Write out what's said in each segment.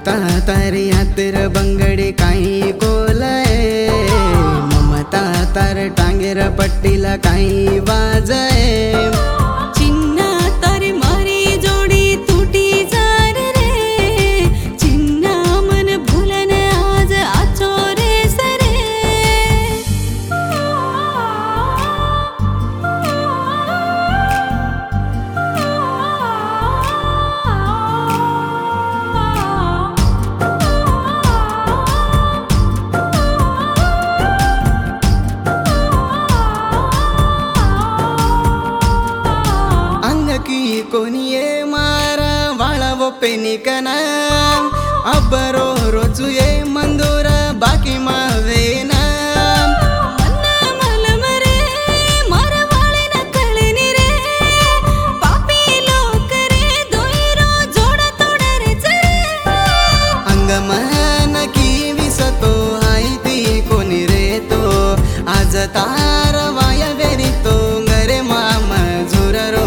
ममता तारी हातेर बंगडी काही कोलय, ममता तार टांगेर पट्टीला काही वाजय। चिन्ना तारी मारी जोडी तुटी जार रे, चिन्ना मन भूलन आज आचो रे सरे। की कोनिये मारा वाळवो पेनिकना, अब्बरो रोचुये मंदूर बाकी मावेना। मन्ना मलम रे मारा वाळेना कळेनी रे, पापी लोक रे दोयरो जोडा तोडा रे चरे। अंगमान की विसतो हायती कोणी रे तो, आज तार वाया वेरितो गरे मामा झुररो।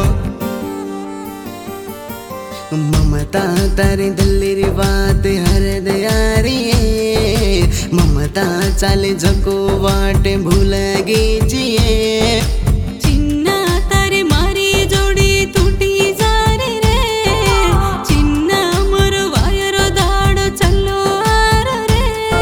ममता तारी दिल्ली बात हर दयारी, ममता चाले जको वाटे भूल गीजिए। चिन्ना तारी मारी जोडी तुटी जारे रे, चिन्ना मोर वायरो दाडो चलो आर रे।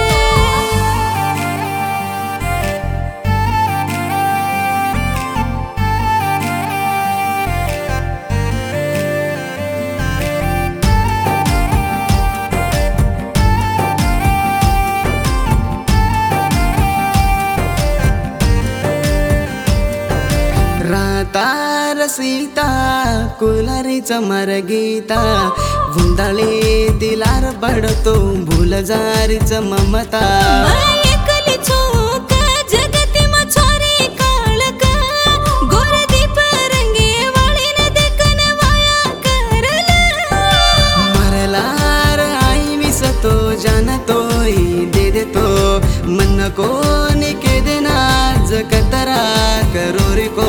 रातार सीता कुलारीच मरगीता, वुंदाळी तिलार पडतो भूल जारीच ममता। एकली चोक जगती म छोरी काळक, गोर दीप रंगे वाळीन देखन वाया करला। मरलार आई विसतो जानतोय दे देतो, मन कोणी के देना जगतरा करो रे को।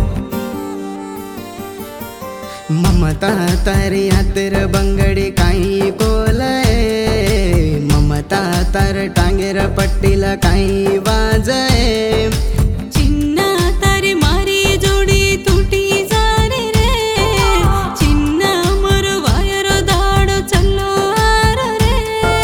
ममता तारी हातेर बंगडी काही कोलय, ममता तार टांगेर पट्टीला काही वाजय। चिन्ना तारी मारी जोडी तुटी जारे रे, चिन्ना मोर वायरो दाडो चलो आर रे।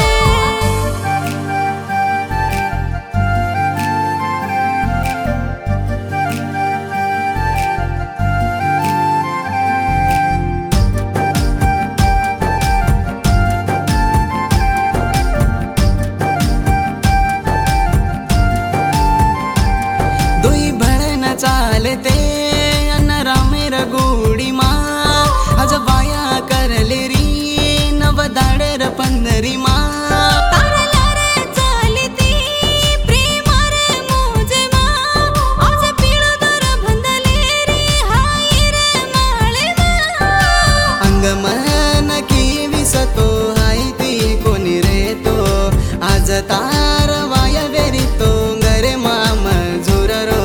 चालते अन रामेर गुडी मा, आज बाया करले री नव दाडेर पंधरी मा। तारलार चालती प्रेमार मोजे मा, आज पिळो दर बंधले रे हाय रे माळे मा। अंगमान की विसतो हायती कोणी रे तो, आज तार वाया वेरितो गरे माम झुररो।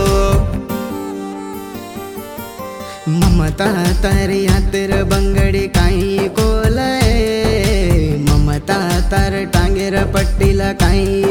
ममता तारी हातेर बंगडी काही कोलय, ममता तार टांगेर पट्टीला काही